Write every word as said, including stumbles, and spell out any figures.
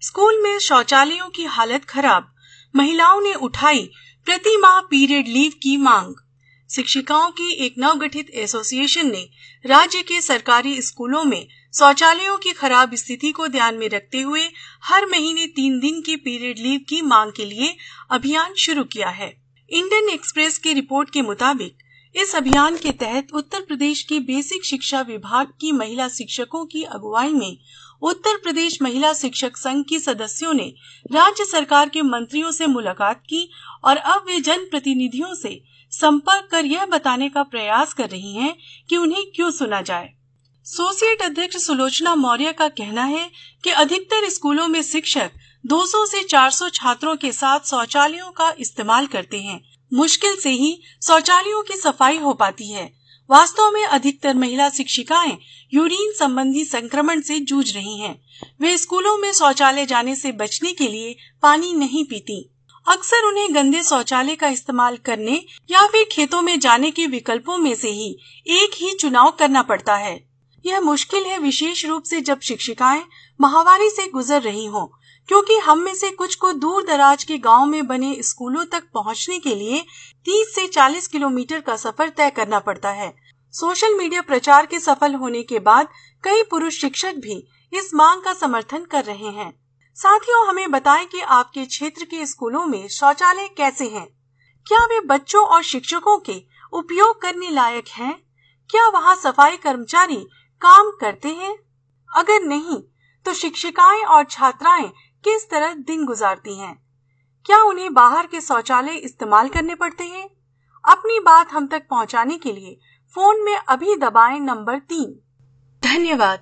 School में शौचालयों की हालत खराब, महिलाओं ने उठाई प्रति माह पीरियड लीव की मांग। शिक्षिकाओं की एक नवगठित एसोसिएशन ने राज्य के सरकारी स्कूलों में शौचालयों की खराब स्थिति को ध्यान में रखते हुए हर महीने तीन दिन की पीरियड लीव की मांग के लिए अभियान शुरू किया है। इंडियन एक्सप्रेस की रिपोर्ट के मुताबिक इस अभियान के तहत उत्तर प्रदेश के बेसिक शिक्षा विभाग की महिला शिक्षकों की अगुवाई में उत्तर प्रदेश महिला शिक्षक संघ की सदस्यों ने राज्य सरकार के मंत्रियों से मुलाकात की और अब वे जनप्रतिनिधियों से संपर्क कर यह बताने का प्रयास कर रही हैं कि उन्हें क्यों सुना जाए। एसोसिएट अध्यक्ष सुलोचना मौर्य का कहना है कि अधिकतर स्कूलों में शिक्षक दो सौ से चार सौ छात्रों के साथ शौचालयों का इस्तेमाल करते हैं। मुश्किल से ही शौचालयों की सफाई हो पाती है। वास्तव में अधिकतर महिला शिक्षिकाएं यूरिन संबंधी संक्रमण से जूझ रही हैं। वे स्कूलों में शौचालय जाने से बचने के लिए पानी नहीं पीती। अक्सर उन्हें गंदे शौचालय का इस्तेमाल करने या फिर खेतों में जाने के विकल्पों में से ही एक ही चुनाव करना पड़ता है। यह मुश्किल है, विशेष रूप से जब शिक्षिकाएं महामारी से गुजर रही हों, क्योंकि हम में से कुछ को दूर दराज के गांव में बने स्कूलों तक पहुंचने के लिए तीस से चालीस किलोमीटर का सफर तय करना पड़ता है। सोशल मीडिया प्रचार के सफल होने के बाद कई पुरुष शिक्षक भी इस मांग का समर्थन कर रहे हैं। साथियों, हमें बताएं कि आपके क्षेत्र के स्कूलों में शौचालय कैसे हैं? क्या वे बच्चों और शिक्षकों के उपयोग करने लायक हैं? क्या वहां सफाई कर्मचारी काम करते हैं? अगर नहीं, तो शिक्षिकाएं और छात्राएं किस तरह दिन गुजारती हैं? क्या उन्हें बाहर के शौचालय इस्तेमाल करने पड़ते हैं? अपनी बात हम तक पहुंचाने के लिए फोन में अभी दबाएं नंबर तीन। धन्यवाद।